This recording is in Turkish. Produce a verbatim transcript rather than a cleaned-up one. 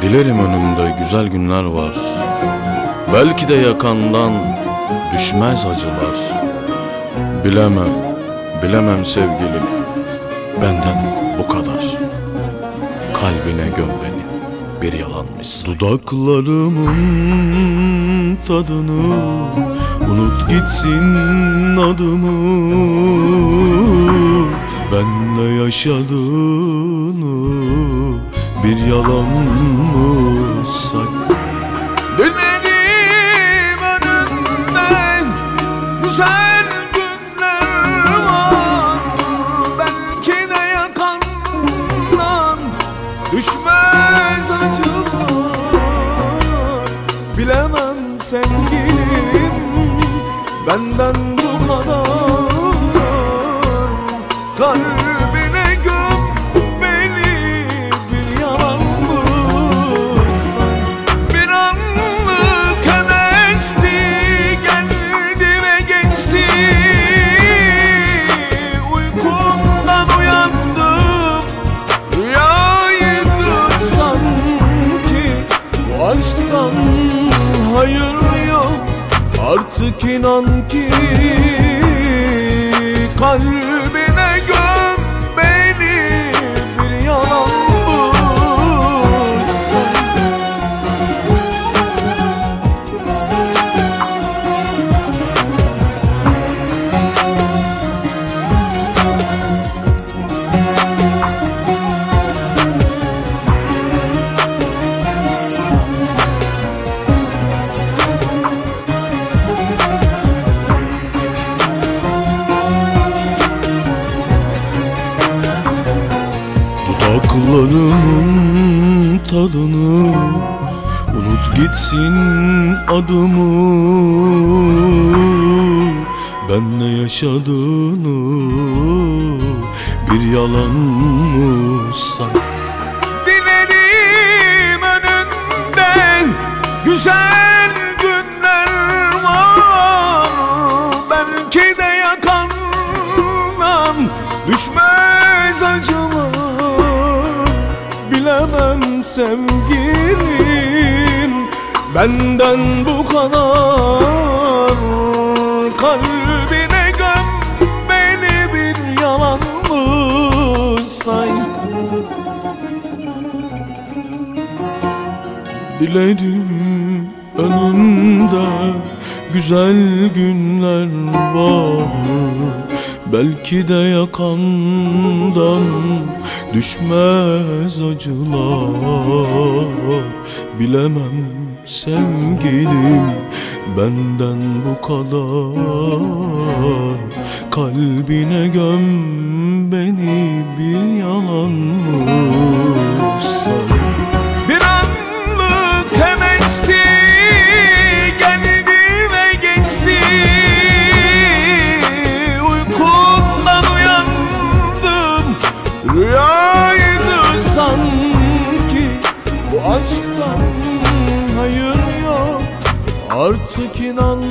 Bilirim önümde güzel günler var. Belki de yakandan düşmez acılar. Bilemem, bilemem sevgilim, benden bu kadar. Kalbine göm beni, bir yalanmış. Dudaklarımın tadını unut gitsin adımı. Benle yaşadığını bir yalan mı say? Dönerim önümden güzel günler var. Belki de yakandan düşmez acılar. Bilemem sevgilim, benden bu kadar. Kalbine göm beni, bir yalan mı say? Bir anlık hevesti geldi ve geçti. Uykumdan uyandım, rüyaydı sanki. Bu aşktan hayır yok, artık inan ki. Kalbine göm beni, bir yalan bu say? Dudaklarımın tadını unut gitsin adımı. Benle yaşadığını bir yalan mı say? Dilerim önünden güzel günler var. Belki de yakandan düşmez acılar. Bilemem sevgilim, benden bu kadar. Kalbine göm beni, bir yalan mı say? Dilerim önümde güzel günler var. Belki de yakandan düşmez acılar. Bilemem sevgilim, benden bu kadar. Kalbine göm beni, bir yalan mı say? Bir anlık hevesti geldi ve geçti. Uykumdan uyandım, rüyaydı sanki. Bu aşktan hayır yok, artık inan